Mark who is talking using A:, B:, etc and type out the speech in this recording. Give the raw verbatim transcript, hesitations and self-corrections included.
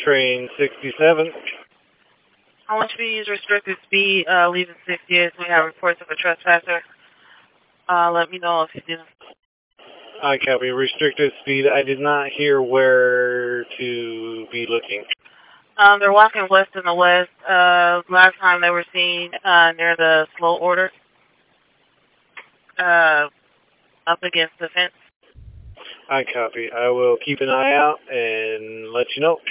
A: train sixty-seven.
B: I want you to use restricted speed, uh, leaving sixtieth. We have reports of a trespasser. Uh, let me know if you do.
A: I copy. Restricted speed. I did not hear where to be looking.
B: Um, they're walking west in the west. Uh, last time they were seen uh, near the slow order, uh, up against the fence.
A: I copy. I will keep an eye out and let you know.